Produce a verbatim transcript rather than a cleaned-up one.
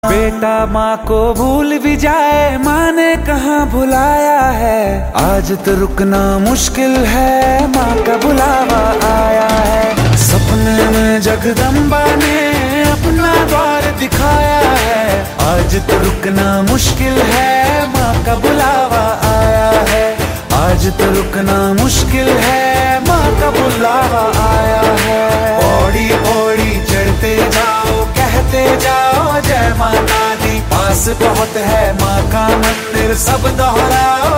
बेटा माँ को भूल भी जाए, माँ ने कहाँ भुलाया है। आज तो रुकना मुश्किल है, माँ का बुलावा आया है। सपने में जगदम्बा ने अपना द्वार दिखाया है। आज तो रुकना मुश्किल है, माँ का बुलावा आया है। आज तो रुकना मुश्किल है, माँ का बुलावा आया है। पौड़ी पौड़ी चढ़ते जाओ, कहते जाओ जय माता दी। पास बहुत है माँ का मंदिर, सब दोहराओ